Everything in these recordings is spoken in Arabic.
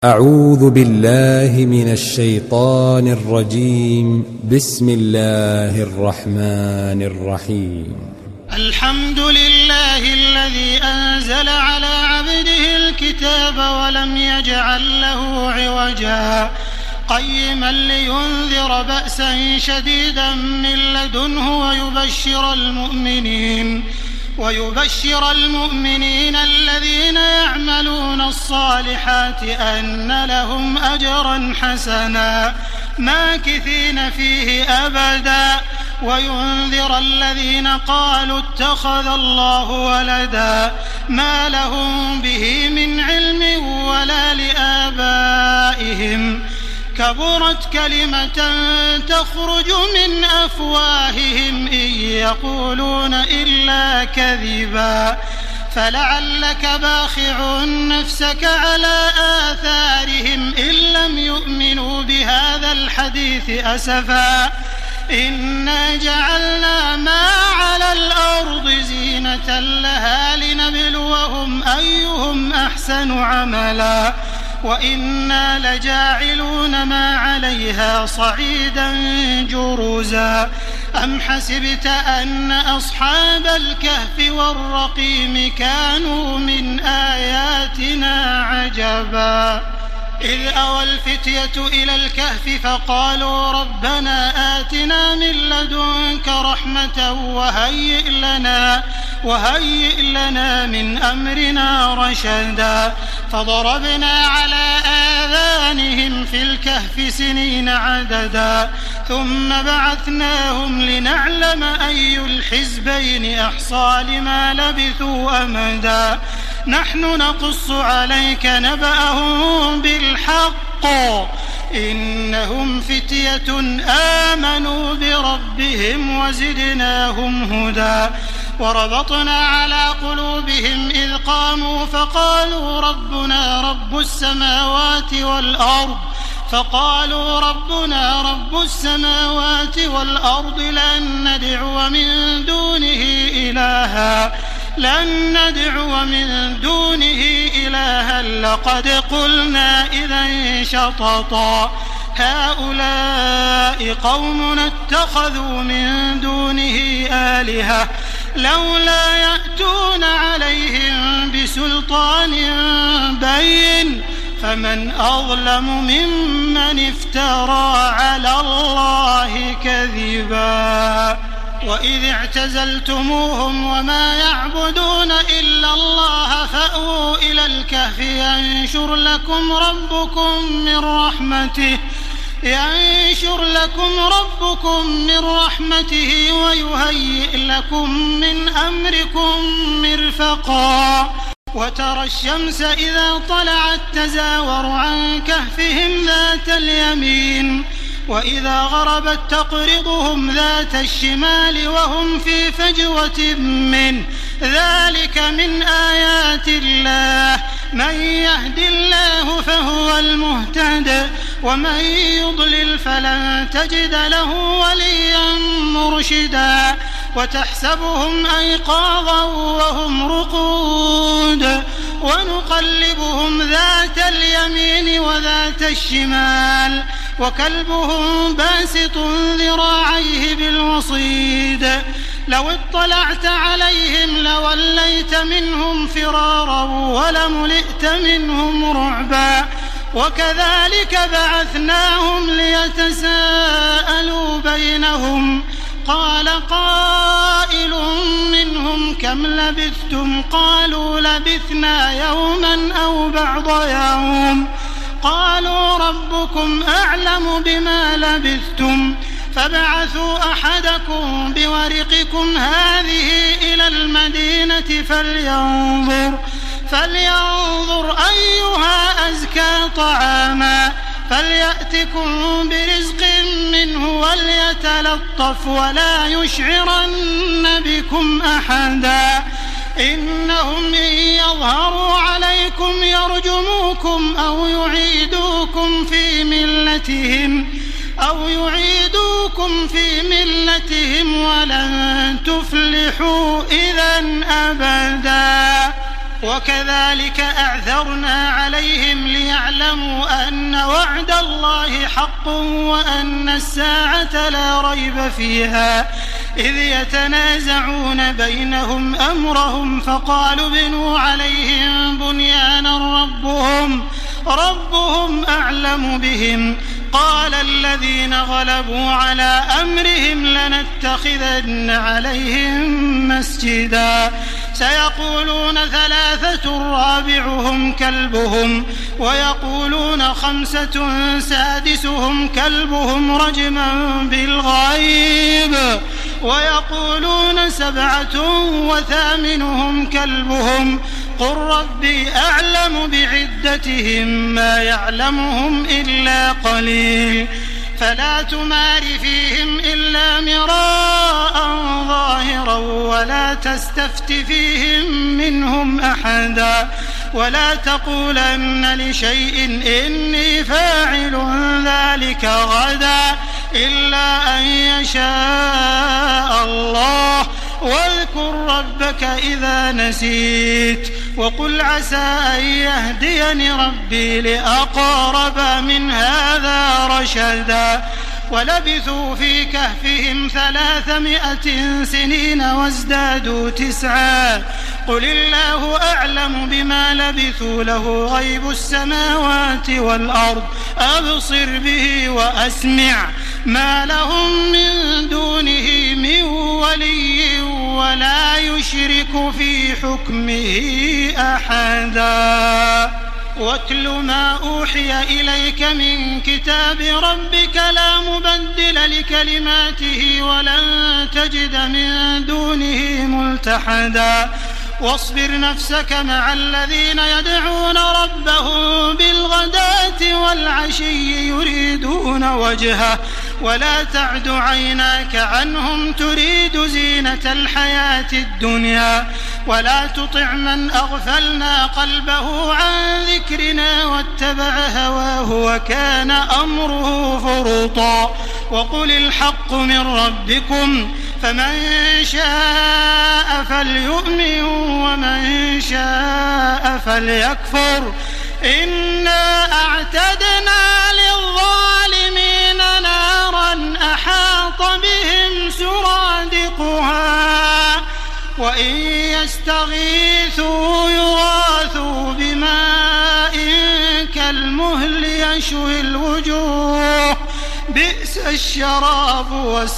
أعوذ بالله من الشيطان الرجيم. بسم الله الرحمن الرحيم. الحمد لله الذي أنزل على عبده الكتاب ولم يجعل له عوجا قيما لينذر بأسا شديدا من لدنه ويبشر المؤمنين الذين يعملون الصالحات أن لهم أجرا حسنا ماكثين فيه أبدا وينذر الذين قالوا اتخذ الله ولدا ما لهم به من علم ولا لآبائهم كبرت كلمة تخرج من أفواههم إن يقولون إلا كذبا فلعلك باخع نفسك على آثارهم إن لم يؤمنوا بهذا الحديث أسفا إنا جعلنا ما على الأرض زينة لها لنبلوهم أيهم أحسن عملا وإنا لجاعلون ما عليها صعيدا جرزا أم حسبت أن أصحاب الكهف والرقيم كانوا من آياتنا عجبا إذ أوى الفتية إلى الكهف فقالوا ربنا آتنا من لدنك رحمة وهيئ لنا من أمرنا رشدا فضربنا على آذانهم في الكهف سنين عددا ثم بعثناهم لنعلم أي الحزبين أحصى لما لبثوا أمدا نحن نقص عليك نبأهم بالحق إنهم فتية آمنوا بربهم وزدناهم هدى وربطنا على قلوبهم إذ قاموا فقالوا ربنا رب السماوات والأرض لن ندعو من دونه إلها لقد قلنا إذا شططا هؤلاء قومنا اتخذوا من دونه آلهة لولا يأتون عليهم بسلطان بين فمن أظلم ممن افترى على الله كذبا وإذ اعتزلتموهم وما يعبدون إلا الله فأووا إلى الكهف ينشر لكم ربكم من رحمته ويهيئ لكم من أمركم مرفقا وترى الشمس إذا طلعت تزاور عن كهفهم ذات اليمين وإذا غربت تقرضهم ذات الشمال وهم في فجوة منه ذلك من آيات الله من يهد الله فهو المهتد ومن يضلل فلن تجد له وليا مرشدا وتحسبهم أيقاظا وهم رقود ونقلبهم ذات اليمين وذات الشمال وكلبهم باسط ذراعيه بالوصيد لو اطلعت عليهم لوليت منهم فرارا ولملئت منهم رعبا وكذلك بعثناهم ليتساءلوا بينهم قال قائل منهم كم لبثتم قالوا لبثنا يوما أو بعض يوم قالوا ربكم أعلم بما لبثتم فابعثوا أحدكم بورقكم هذه إلى المدينة فلينظر أيها أزكى طعاما فليأتكم برزق منه وليتلطف ولا يشعرن بكم أحدا إنهم إن يظهروا عليكم يرجموكم أو يعيدوكم في ملتهم ولن تفلحوا إذا أبدا. وكذلك أعثرنا عليهم ليعلموا أن وعد الله حق وأن الساعة لا ريب فيها إذ يتنازعون بينهم أمرهم فقالوا ابنوا عليهم بنيانا ربهم أعلم بهم قال الذين غلبوا على أمرهم لنتخذن عليهم مسجدا سيقولون 3 رابعهم كلبهم ويقولون 5 سادسهم كلبهم رجما بالغيب ويقولون 7 وثامنهم كلبهم قل ربي أعلم بعدتهم ما يعلمهم إلا قليل فلا تمار فيهم إلا مراء ظاهرا ولا تستفت فيهم منهم أحدا ولا تقولن لشيء إني فاعل ذلك غدا إلا أن يشاء الله واذكر ربك إذا نسيت وقل عسى أن يهديني ربي لأقرب من هذا رشدا ولبثوا في كهفهم 300 سنين وازدادوا 9 قل الله أعلم بما لبثوا له غيب السماوات والأرض أبصر به وأسمع ما لهم من دونه من ولي ولا يشرك في حكمه أحدا واتل ما أوحي إليك من كتاب ربك لا مبدل لكلماته ولن تجد من دونه ملتحدا واصبر نفسك مع الذين يدعون ربهم بالغداة والعشي يريدون وجهه ولا تعد عيناك عنهم تريد زينة الحياة الدنيا ولا تطع من أغفلنا قلبه عن ذكرنا واتبع هواه وكان أمره فرطا وقل الحق من ربكم فمن شاء فليؤمن ومن شاء فليكفر إنا أعتدنا للظالمين نارا أحاط بهم سرادقها وإن يستغيثوا يغاثوا بماء كالمهل يشوي الوجوه بئس الشراب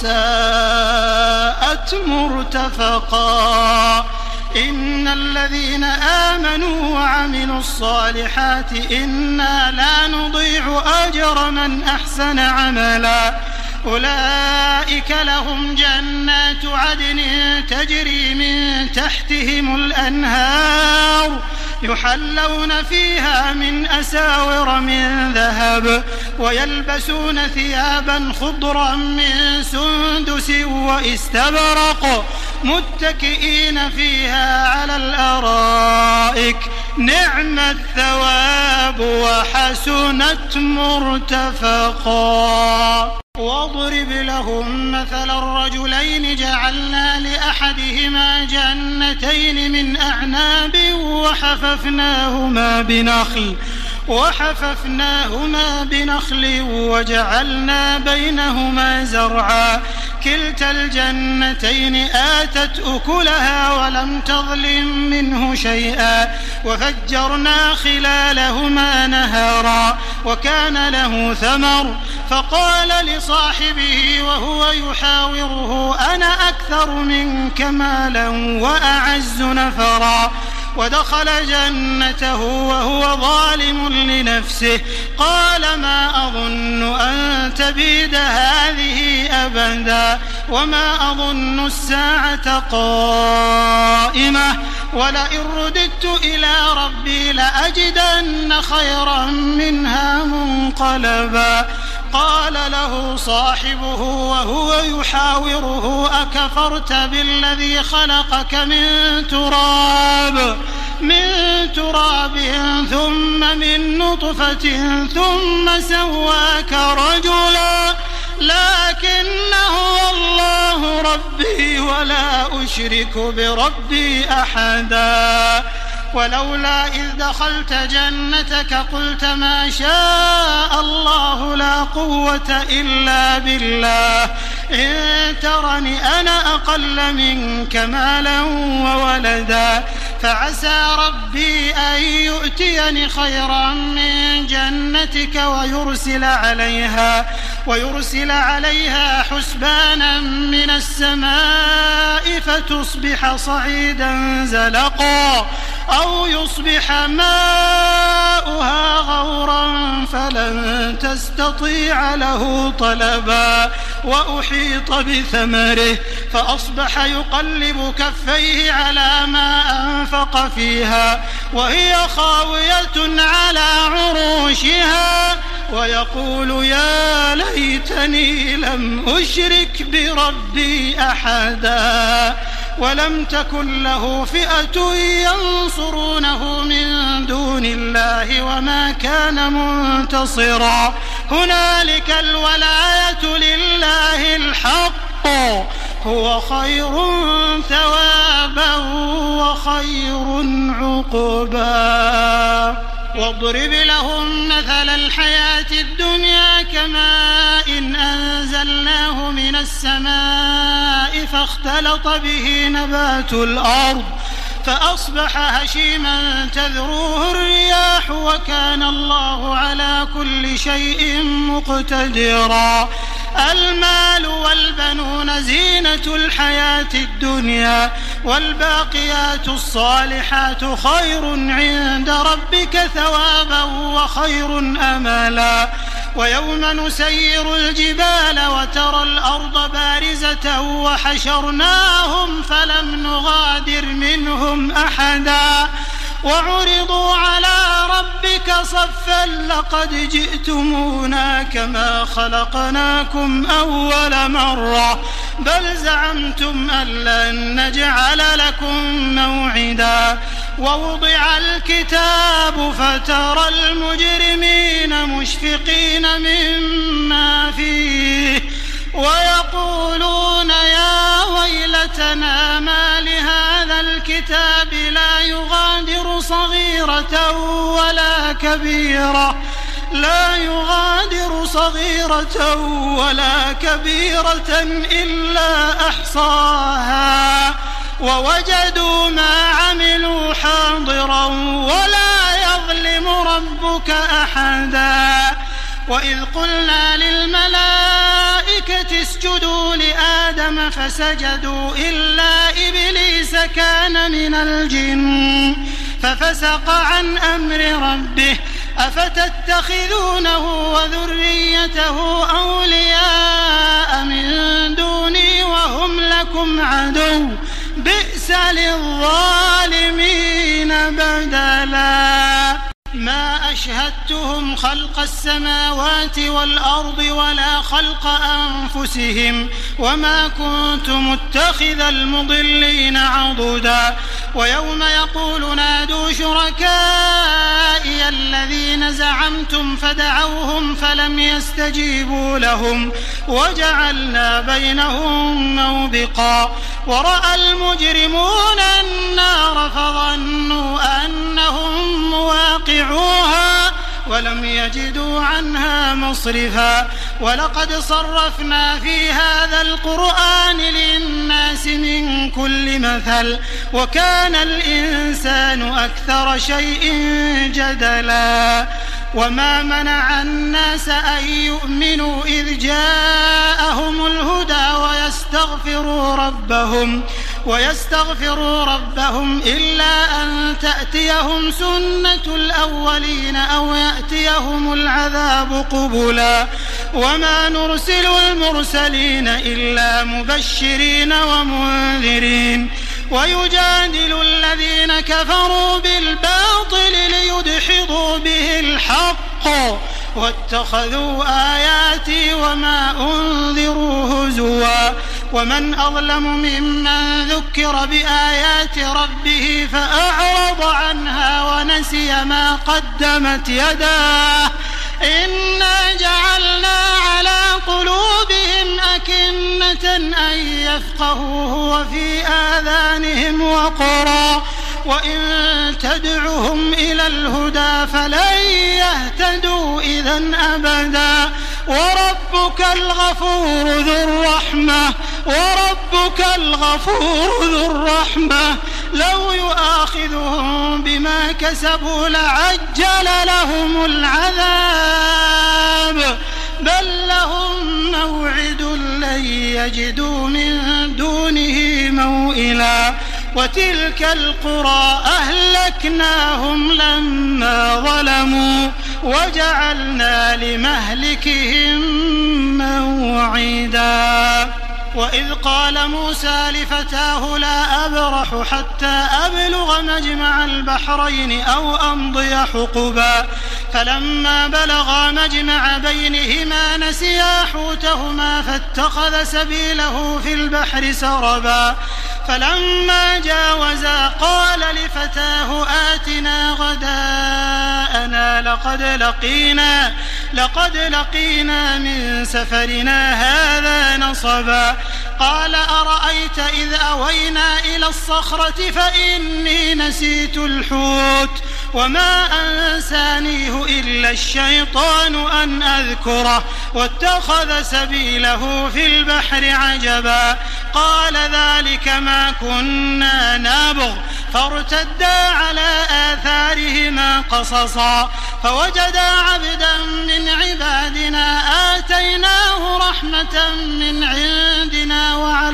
وساءت مرتفقا إن الذين آمنوا وعملوا الصالحات إنا لا نضيع أجر من أحسن عملا أولئك لهم جنات عدن تجري من تحتهم الأنهار يحلون فيها من أساور من ذهب ويلبسون ثيابا خضرا من سندس واستبرق متكئين فيها على الأرائك نعم الثواب وحسنت مرتفقا واضرب لهم مثل الرجلين جعلنا لأحدهما جنتين من أعناب وحففناهما بنخل وجعلنا بينهما زرعا كلتا الجنتين آتت أكلها ولم تظلم منه شيئا وفجرنا خلالهما نهارا وكان له ثمر فقال لصاحبه وهو يحاوره أنا أكثر منك مالا وأعز نفرا ودخل جنته وهو ظالم لنفسه قال ما أظن أن تبيد هذه أبدا وما أظن الساعة قائمة ولئن رددت إلى ربي لأجدن خيرا منها منقلبا قال له صاحبه وهو يحاوره أكفرت بالذي خلقك من تراب ثم من نطفة ثم سواك رجلا لكن هو الله ربي ولا أشرك بربي أحدا ولولا إذ دخلت جنتك قلت ما شاء الله لا قوة إلا بالله إن ترني أنا أقل منك مالا وولدا فعسى ربي أن يؤتيني خيرا من جنتك ويرسل عليها حسبانا من السماء فتصبح صعيدا زلقا أو يصبح ماؤها غورا فلن تستطيع له طلبا وأحيط بثمره فأصبح يقلب كفيه على ما أنفق فيها وهي خاوية على عروشها ويقول يا ليتني لم أشرك بربي أحدا ولم تكن له فئة ينصرونه من دون الله وما كان منتصرا هنالك الولاية لله الحق هو خير ثوابا وخير عقبا واضرب لهم مثل الحياة الدنيا كماء إن أنزلناه من السماء فاختلط به نبات الأرض فأصبح هشيما تذروه الرياح وكان الله على كل شيء مقتدرا المال والبنون زينة الحياة الدنيا والباقيات الصالحات خير عند ربك ثوابا وخير أملا ويوم نسير الجبال وترى الأرض بارزة وحشرناهم فلم نغادر منهم أحدا وعرضوا على ربك صفا لقد جئتمونا كما خلقناكم أول مرة بل زعمتم أن لن نجعل لكم موعدا ووضع الكتاب فترى المجرمين مشفقين مما فيه ويقولون يا ويلتنا ما لهذا الكتاب لا يغادر صغيرة ولا كبيرة إلا أحصاها ووجدوا ما عملوا حاضرا ولا يظلم ربك أحدا وإذ قلنا للملائكة اسجدوا لآدم فسجدوا إلا إبليس كان من الجن ففسق عن أمر ربه أفتتخذونه وذريته أولياء من دوني وهم لكم عدو بئس للظالمين بدلا ما أشهدتهم خلق السماوات والأرض ولا خلق أنفسهم وما كنت متخذ المضلين عضدا ويوم يقول نادوا شركائي الذين زعمتم فدعوهم فلم يستجيبوا لهم وجعلنا بينهم موبقا ورأى المجرمون النار فظنوا أنهم مواقعوها ولم يجدوا عنها مصرفا ولقد صرفنا في هذا القرآن للناس من كل مثل وكان الإنسان أكثر شيء جدلا وما منع الناس أن يؤمنوا إذ جاءهم الهدى ويستغفروا ربهم إلا أن تأتيهم سنة الأولين أو يأتيهم العذاب قبلا وما نرسل المرسلين إلا مبشرين ومنذرين ويجادل الذين كفروا بالباطل ليدحضوا به الحق واتخذوا آياتي وما أنذروا هزوا ومن أظلم ممن ذكر بآيات ربه فأعرض عنها ونسي ما قدمت يداه إنا جعلنا على قلوبهم أكنة أن يفقهوه وفي آذانهم وقرا وإن تدعهم إلى الهدى فلن يهتدوا إذن أبدا وربك الغفور ذو الرحمة لو يؤاخذهم بما كسبوا لعجل لهم العذاب بل لهم موعد لن يجدوا من دونه موئلا وتلك القرى أهلكناهم لما ظلموا وجعلنا لمهلكهم موعدا وإذ قال موسى لفتاه لا أبرح حتى أبلغ مجمع البحرين أو أمضي حقبا فلما بلغا مجمع بينهما نسيا حوتهما فاتخذ سبيله في البحر سربا فلما جاوزا قال لفتاه آتنا غداءنا لقد لقينا من سفرنا هذا نصبا قال أرأيت إذ أوينا إلى الصخرة فإني نسيت الحوت وما أنسانيه إلا الشيطان أن أذكره واتخذ سبيله في البحر عجبا قال ذلك ما كنا نبغ فارتدا على آثارهما قصصا فوجدا عبدا من عبادنا آتيناه رحمة من عندنا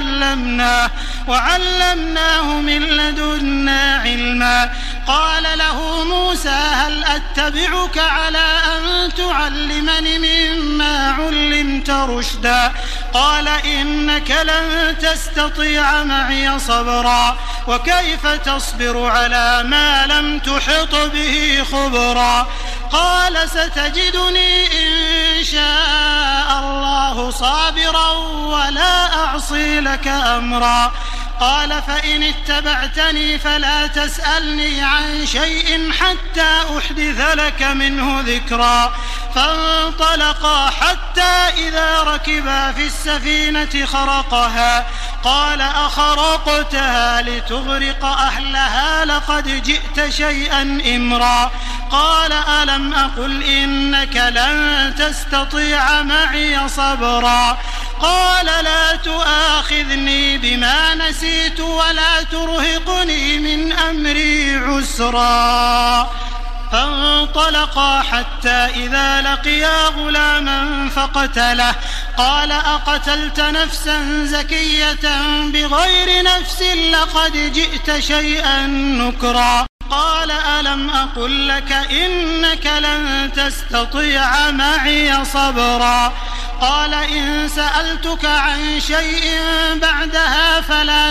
وعلمناه من لدنا علما قال له موسى هل أتبعك على أن تعلمني مما علمت رشدا قال إنك لن تستطيع معي صبرا وكيف تصبر على ما لم تحط به خبرا قال ستجدني إن شاء الله صابرا ولا أعصي لك أمرا قال فإن اتبعتني فلا تسألني عن شيء حتى أحدث لك منه ذكرا فانطلقا حتى إذا ركبا في السفينة خرقها قال أخرقتها لتغرق أهلها لقد جئت شيئا إمرا قال ألم أقل إنك لن تستطيع معي صبرا قال لا تؤاخذني بما نسيت ولا ترهقني من أمري عسرا فانطلقا حتى إذا لقيا غلاما فقتله قال أقتلت نفسا زكية بغير نفس لقد جئت شيئا نكرا قال ألم أقل لك إنك لن تستطيع معي صبرا قال إن سألتك عن شيء بعدها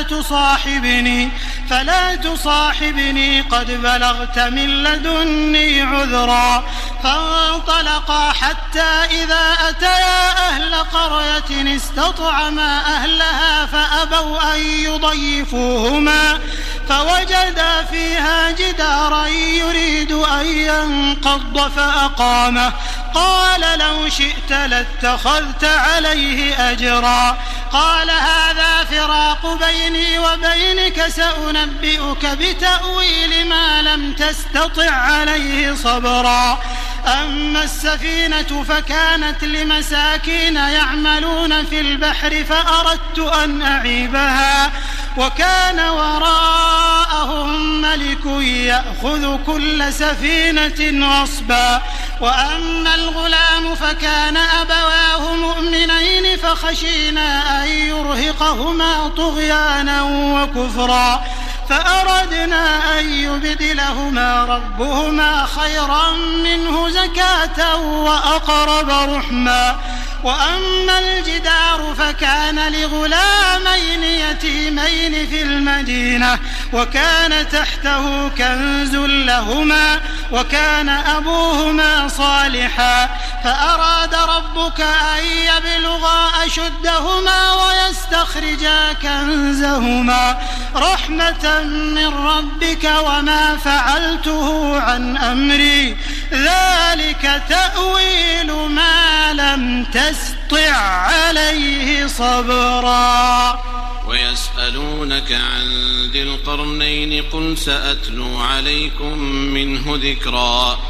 فلا تصاحبني قد بلغت من لدني عذرا فانطلقا حتى إذا أتيا أهل قرية استطعما أهلها فأبوا أن يضيفوهما فوجدا فيها جدارا يريد أن ينقض فأقامه قال لو شئت لاتخذت عليه أجرا قال هذا فراق بيني وبينك سأنبئك بتأويل ما لم تستطع عليه صبرا أما السفينة فكانت لمساكين يعملون في البحر فأردت أن أعيبها وكان وراءهم ملك يأخذ كل سفينة غصبا وأما الغلام فكان أبواه مؤمنين فخشينا أن يرهقهما طغيانا وكفرا فأردنا أن يبدلهما ربهما خيرا منه زكاة وأقرب رحما وأما الجدار فكان لغلامين يتيمين في المدينة وكان تحته كنز لهما وكان أبوهما صالحا فأراد ربك أن يبلغا أشدهما ويستخرجا كنزهما رحمة من ربك وما فعلته عن أمري ذلك تأويل ما لم تستطع عليه صبرا ويسألونك عن ذي القرنين قل سأتلو عليكم منه ذكرا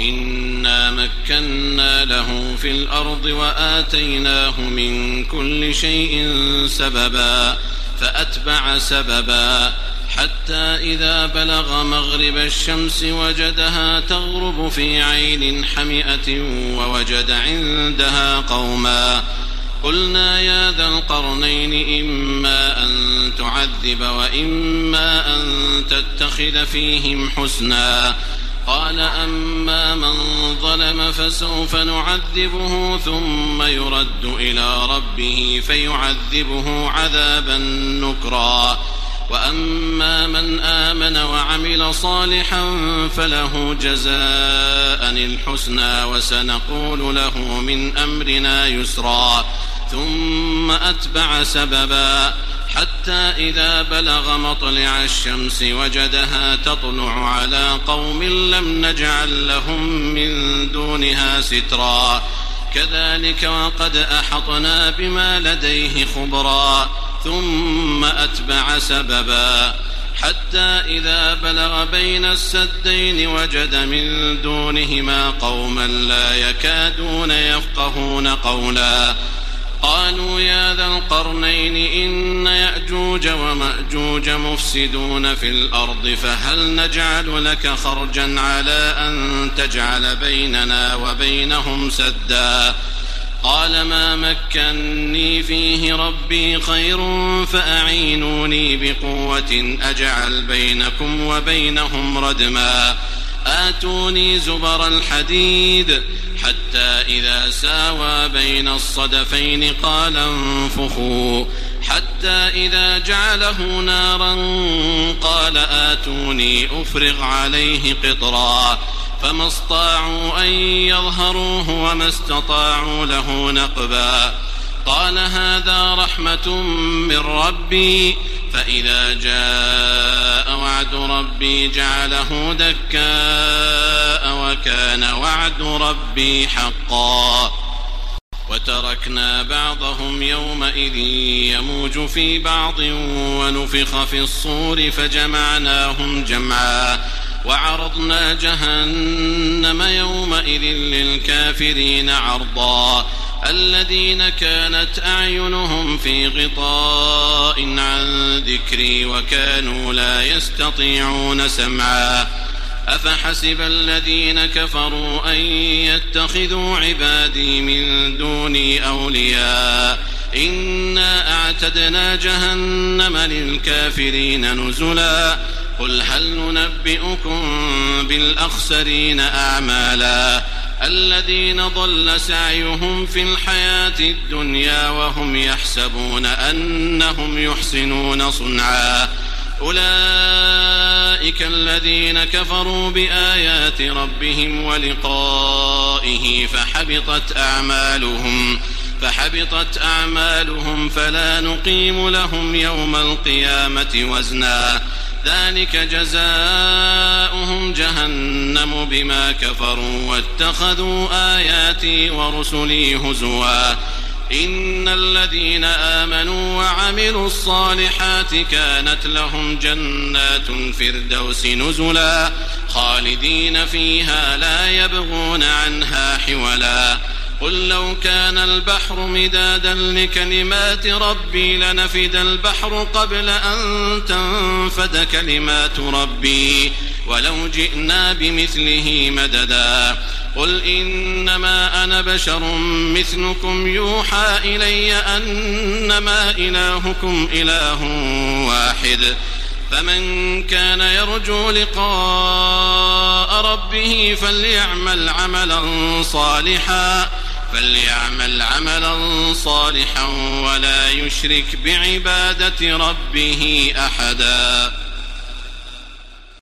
إنا مكنا له في الأرض وآتيناه من كل شيء سببا فأتبع سببا حتى إذا بلغ مغرب الشمس وجدها تغرب في عين حمئة ووجد عندها قوما قلنا يا ذا القرنين إما أن تعذب وإما أن تتخذ فيهم حسنا قال أما من ظلم فسوف نعذبه ثم يرد إلى ربه فيعذبه عذابا نكرا وأما من آمن وعمل صالحا فله جزاء الحسنى وسنقول له من أمرنا يسرا ثم أتبع سببا حتى إذا بلغ مطلع الشمس وجدها تطلع على قوم لم نجعل لهم من دونها سترا كذلك وقد أحطنا بما لديه خبرا ثم أتبع سببا حتى إذا بلغ بين السدين وجد من دونهما قوما لا يكادون يفقهون قولا قالوا يا ذا القرنين إن يأجوج ومأجوج مفسدون في الأرض فهل نجعل لك خرجا على أن تجعل بيننا وبينهم سدا قال ما مكني فيه ربي خير فأعينوني بقوة أجعل بينكم وبينهم ردما آتوني زبر الحديد حتى إذا ساوى بين الصدفين قال انفخوا حتى إذا جعله نارا قال آتوني أفرغ عليه قطرا فما استطاعوا أن يظهروه وما استطاعوا له نقبا قال هذا رحمة من ربي فإذا جاء وعد ربي جعله دكاء وكان وعد ربي حقا وتركنا بعضهم يومئذ يموج في بعض ونفخ في الصور فجمعناهم جمعا وعرضنا جهنم يومئذ للكافرين عرضا الذين كانت أعينهم في غطاء عن ذكري وكانوا لا يستطيعون سمعا أفحسب الذين كفروا أن يتخذوا عبادي من دوني أولياء إنا أعتدنا جهنم للكافرين نزلا قل هل ننبئكم بالأخسرين أعمالا الذين ضل سعيهم في الحياة الدنيا وهم يحسبون أنهم يحسنون صنعا أولئك الذين كفروا بآيات ربهم ولقائه فحبطت أعمالهم فلا نقيم لهم يوم القيامة وزنا ذلك جزاؤهم جهنم بما كفروا واتخذوا آياتي ورسلي هزوا إن الذين آمنوا وعملوا الصالحات كانت لهم جنات الفردوس نزلا خالدين فيها لا يبغون عنها حولا قل لو كان البحر مدادا لكلمات ربي لنفد البحر قبل أن تنفد كلمات ربي ولو جئنا بمثله مددا قل إنما أنا بشر مثلكم يوحى إلي أنما إلهكم إله واحد فمن كان يرجو لقاء ربه فليعمل عملا صالحا ولا يشرك بعبادة ربه أحدا.